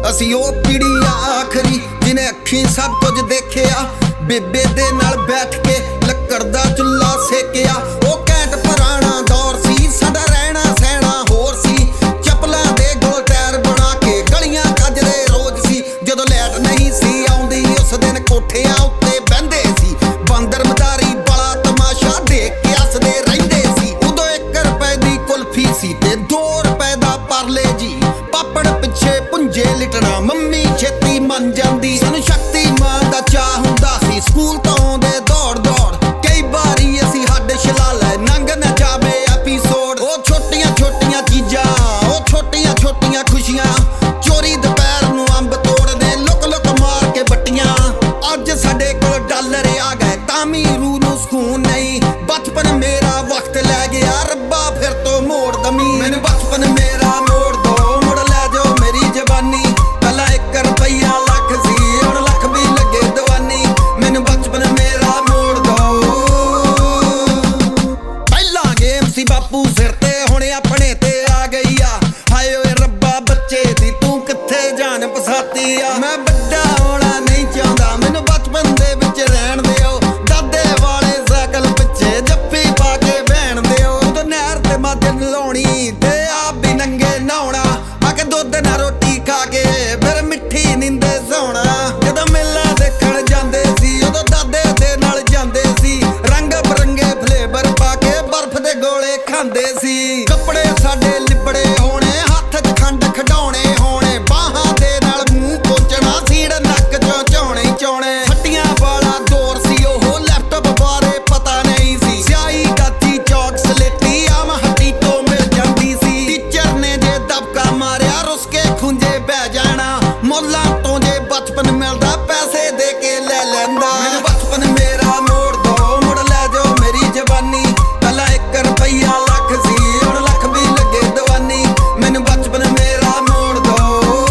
ਅਸੀਂ ਉਹ ਪੀੜੀ ਆ ਆਖਰੀ ਜਿਹਨੇ ਅੱਖੀਂ ਸਭ ਕੁਝ ਦੇਖਿਆ। ਬੇਬੇ ਦੇ ਨਾਲ ਬੈਠ ਕੇ ਲੱਕੜ ਦਾ ਚੁੱਲ੍ਹਾ ਸੇਕਿਆ। ਉਹ ਘੈਂਟ ਪੁਰਾਣਾ ਦੌਰ ਸੀ, ਸਾਡਾ ਰਹਿਣਾ ਸਹਿਣਾ ਹੋਰ ਸੀ। ਚੱਪਲਾਂ ਦੇ ਗੋਲ ਟਾਇਰ ਬਣਾ ਕੇ ਗਲੀਆਂ ਕੱਜਦੇ ਰੋਜ਼ ਸੀ। ਜਦੋਂ ਲਾਈਟ ਨਹੀਂ ਸੀ ਆਉਂਦੀ ਉਸ ਦਿਨ ਕੋਠਿਆਂ ਉੱਤੇ ਬਹਿੰਦੇ ਸੀ। ਬਾਂਦਰ ਮਦਾਰੀ ਵਾਲਾ ਤਮਾਸ਼ਾ ਦੇਖ ਕੇ ਹੱਸਦੇ ਰਹਿੰਦੇ ਸੀ। ਉਦੋਂ 1 ਰੁਪਏ ਦੀ ਕੁਲਫੀ ਸੀ ਤੇ 2 ਰੁਪਏ ਦਾ ਪਰਲੇ ਜੀ। ਪਾਪੜ ਪਿੱਛੇ ਪੁੰਜੇ ਲਿਟਣਾ ਮੰਮੀ ਛੇਤੀ ਮੰਨ ਜਾਂਦੀ। ਸਾਨੂੰ ਸ਼ਕਤੀਮਾਨ ਦਾ ਚਾਹ ਹੁੰਦਾ ਸੀ, ਸਕੂਲ ਤੋਂ ਆਉਂਦੇ ਦੌੜ ਦੌੜ। ਕਈ ਵਾਰੀ ਅਸੀਂ ਹੱਡ ਛਿਲਾ ਲੈ, ਲੰਘ ਨਾ ਜਾਵੇ ਐਪੀਸੋਡ। ਉਹ ਛੋਟੀਆਂ ਛੋਟੀਆਂ ਚੀਜ਼ਾਂ, ਉਹ ਛੋਟੀਆਂ ਛੋਟੀਆਂ ਖੁਸ਼ੀਆਂ। ਚੋਰੀ ਦੁਪਹਿਰ ਨੂੰ ਅੰਬ ਤੋੜਦੇ, ਲੁਕ ਲੁਕ ਮਾਰ ਕੇ ਬੱਟੀਆਂ। ਅੱਜ ਸਾਡੇ ਕੋਲ ਡਾਲਰ ਆ ਗਏ ਤਾਂ ਵੀ ਰੂਹ ਨੂੰ ਸਕੂਨ ਨਹੀਂ। ਬਚਪਨ ਮੇਰਾ ਵਕਤ ਲੈ ਗਿਆ, ਰੱਬਾ ਫਿਰ ਤੋਂ ਮੋੜ ਦਮੀ। ਮੈਨੂੰ ਬਚਪਨ ਮੇਰਾ ਮੋੜ ਦੋ, ਮੁੜ ਲੈ ਜਾਓ ਮੇਰੀ ਜਵਾਨੀ। ਪਹਿਲਾਂ 1 ਰੁਪਈਆ ਲੱਖ ਸੀ, ਹੁਣ ਲੱਖ ਵੀ ਲੱਗੇ ਦੀਵਾਨੀ। ਮੈਨੂੰ ਬਚਪਨ ਮੇਰਾ ਮੋੜ ਦੋ। ਪਹਿਲਾਂ ਗੇਮ ਸੀ ਬਾਪੂ ਸਿਰ ਤੇ, ਹੁਣ ਆਪਣੇ ਤੇ ਆ ਗਈ ਆ। ਹਾਏ ਓਏ ਰੱਬਾ ਬੱਚੇ ਦੀ ਤੂੰ ਕਿੱਥੇ ਜਾਨ ਫਸਾਤੀ ਆ। ਮੈਂ ਵੱਡਾ ਹੋਣਾ ਨਹੀਂ ਚਾਹੁੰਦਾ, ਮੈਨੂੰ ਬਚਪਨ ਦੇ ਵਿੱਚ ਰਹਿਣ ਦਿਓ। ਦਾਦੇ ਵਾਲੇ ਸਾਈਕਲ ਪਿੱਛੇ ਜੱਫੀ ਪਾ ਕੇ ਬਹਿਣ ਦਿਓ। ਉਦੋਂ ਨਹਿਰ ਤੇ ਮੱਝ ਨਲਾਉਣੀ ਤੇ ਆਪ ਵੀ ਨੰਗੇ ਨਹਾਉਣਾ। ਆ ਕੇ ਦੁੱਧ ਨਾਲ ਰੋਟੀ ਖਾ ਕੇ ਫਿਰ ਮਿੱਠੀ ਨੀਂਦੇ ਸੌਣਾ। ਜਦੋਂ ਮੇਲਾ ਦੇਖਣ ਜਾਂਦੇ ਸੀ ਉਦੋਂ ਦਾਦੇ ਦੇ ਨਾਲ ਜਾਂਦੇ ਸੀ। ਰੰਗ ਬਰੰਗੇ ਫਲੇਵਰ ਪਾ ਕੇ ਬਰਫ਼ ਦੇ ਗੋਲੇ ਖਾਂਦੇ ਸੀ। ਕੱਪੜੇ ਸਾਡੇ ਲਿਬੜੇ ਹੋਣੇ, ਹੱਥ 'ਚ ਖੰਡ ਖਿਡਾਉਣੇ ਹੋਣੇ। ਬਾਹਾਂ ਦੇ ਨਾਲ ਮੂੰਹ ਪੋਚਣਾ, ਸੀੜ ਨੱਕ 'ਚੋਂ ਝਾਉਣੇ ਝਾਉਣੇ। ਫੱਟੀਆਂ ਵਾਲਾ ਦੌਰ ਸੀ ਉਹ, ਲੈਪਟਾਪ ਬਾਰੇ ਪਤਾ ਨਹੀਂ ਸੀ। ਸਿਆਹੀ ਗਾਚੀ ਚੌਕ ਸਲੇਟੀ ਆਮ ਹੱਟੀ ਤੋਂ ਮਿਲ ਜਾਂਦੀ ਸੀ। ਟੀਚਰ ਨੇ ਜੇ ਦਬਕਾ ਮਾਰਿਆ ਰੁੱਸ ਕੇ ਖੁੰਝੇ ਬਹਿ ਜਾਣਾ। ਮੁੱਲਾਂ ਤੋਂ ਜੇ ਬਚਪਨ ਮਿਲਦਾ ਪੈਸੇ ਦੇ ਕੇ ਲੈ ਲੈਂਦਾ। ਮੈਨੂੰ ਬਚਪਨ ਮੇਰਾ ਮੋੜ ਦੋ, ਮੁੜ ਲੈ ਜਾਓ ਮੇਰੀ ਜਵਾਨੀ। ਪਹਿਲਾਂ 1 ਰੁਪਈਆ ਲੱਖ ਸੀ, ਹੁਣ ਲੱਖ ਵੀ ਲੱਗੇ ਦੀਵਾਨੀ। ਮੈਨੂੰ ਬਚਪਨ ਮੇਰਾ ਮੋੜ ਦੋ।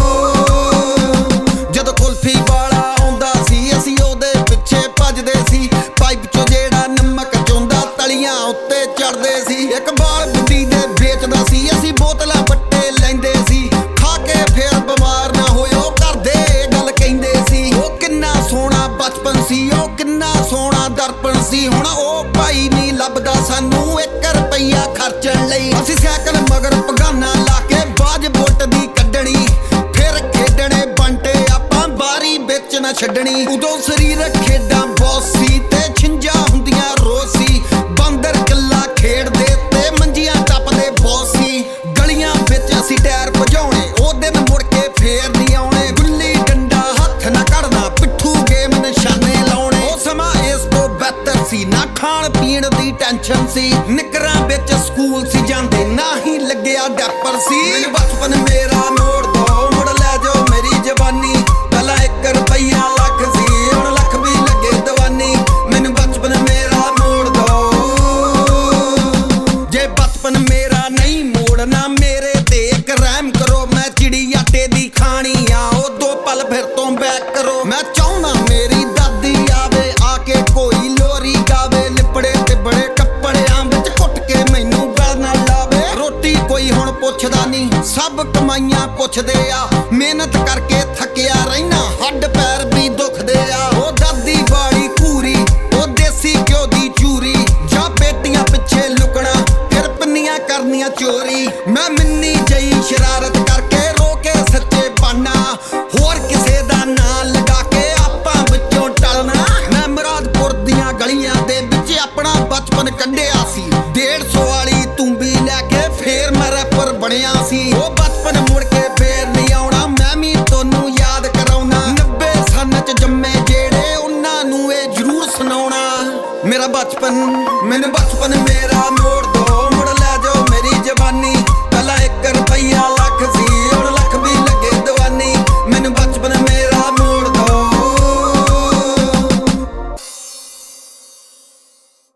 ਜਦੋਂ ਕੁਲਫੀ ਵਾਲਾ ਆਉਂਦਾ ਸੀ ਅਸੀਂ ਉਹਦੇ ਪਿੱਛੇ ਭੱਜਦੇ ਸੀ। ਪਾਈਪ 'ਚੋਂ ਜਿਹੜਾ ਨਮਕ ਚੋਂਦਾ ਤਲੀਆਂ ਉੱਤੇ ਚੜਦੇ ਸੀ। ਇੱਕ ਬਾਲ ਬੁੱਢੀ ਦੇ ਵੇਚਦਾ ਸੀ, ਅਸੀਂ ਬੋਤਲਾਂ ਵੱਟੇ ਲੈਂਦੇ ਸੀ। ਖਾ ਕੇ ਫੇਰ ਬਿਮਾਰ ਨਾ ਹੋਇਓ ਕਰਦੇ ਇਹ ਗੱਲ ਕਹਿੰਦੇ ਸੀ। ਉਹ ਕਿੰਨਾ ਸੋਹਣਾ ਬਚਪਨ ਸੀ, ਉਹ ਕਿੰਨਾ ਸੋਹਣਾ ਦਰਪਣ ਸੀ। ਹੁਣ ਉਹ ਭਾਈ ਨਹੀਂ ਲੱਭਦਾ ਸਾਨੂੰ 1 ਰੁਪਈਆ ਖਰਚਣ ਲਈ। ਅਸੀਂ ਸਾਈਕਲ ਮਗਰ ਪਗਾਨਾ ਲਾ ਕੇ ਬਾਜ ਬੁੱਟ ਦੀ ਕੱਢਣੀ। ਫਿਰ ਖੇਡਣੇ ਬੰਟੇ ਆਪਾਂ ਬਾਰੀ ਵਿੱਚ ਨਾ ਛੱਡਣੀ। ਉਦੋਂ ਸਰੀਰਕ ਖੇਡਾਂ ਬਹੁਤ ਸੀ ਤੇ ਛਿੰਝਾਂ ਹੁੰਦੀਆਂ ਰੋਜ਼ ਸੀ। ਬਾਂਦਰ ਕਿੱਲਾ ਖੇਡਦੇ ਤੇ ਮੰਜੀਆਂ ਟੱਪਦੇ ਬਹੁਤ ਸੀ। ਗਲੀਆਂ ਵਿੱਚ ਅਸੀਂ ਟਾਇਰ ਭਜਾਉਣੇ, ਉਹ ਦਿਨ ਮੁੜ ਕੇ ਫੇਰ ਨਹੀਂ ਆਉਣੇ। ਗੁੱਲੀ ਡੰਡਾ ਹੱਥ ਨਾ ਕੱਢਣਾ, ਪਿੱਠੂ ਗੇਮ ਨਿਸ਼ਾਨੇ ਲਾਉਣੇ। ਉਹ ਸਮਾਂ ਇਸ ਤੋਂ ਬਿਹਤਰ ਸੀ, ਨਾ ਖਾਣ ਪੀਣ ਦੀ ਟੈਨਸ਼ਨ ਸੀ। ਨਿੱਕਰਾਂ ਵਿੱਚ ਸਕੂਲ ਸੀ ਜਾਂਦੇ, ਨਾ ਹੀ ਲੱਗਿਆ ਡੈਪਰ ਸੀ। ਮੈਨੂੰ ਬਚਪਨ ਮੇਰਾ ਮੋੜ ਦੋ, ਮੁੜ ਲੈ ਜਾਓ ਮੇਰੀ ਜਵਾਨੀ। ਪਹਿਲਾਂ 1 ਰੁਪਈਆ ਲੱਖ ਸੀ, ਹੁਣ ਲੱਖ ਵੀ ਲੱਗੇ ਦੀਵਾਨੀ। ਮੈਨੂੰ ਬਚਪਨ ਮੇਰਾ ਮੋੜ ਦੋ। ਜੇ ਬਚਪਨ ਮੇਰਾ ਨਹੀਂ ਮੋੜਨਾ ਮੇਰੇ ਤੇ ਇੱਕ ਰਹਿਮ ਕਰੋ। ਮੈਂ ਚਿੜੀ ਆਟੇ ਦੀ ਖਾਣੀ ਆ, ਉਹ 2 ਪਲ ਫਿਰ ਤੋਂ ਬੈਕ ਕਰੋ। ਮੈਂ ਚਾਹੁੰਦਾ ਮੇਰੀ ਦਾਦੀ ਆਵੇ, ਆ ਕੇ ਕੋਈ ਲੋਰੀ ਗਾਵੇ। ਲਿਪੜੇ ਤੇ ਬੜੇ ਕੱਪੜਿਆਂ ਵਿੱਚ ਘੁੱਟ ਕੇ ਮੈਨੂੰ ਗਲ ਨਾ ਲਾਵੇ। ਰੋਟੀ ਕੋਈ ਹੁਣ ਪੁੱਛਦਾ ਨਹੀਂ, ਸਭ ਕਮਾਈਆਂ ਪੁੱਛਦੇ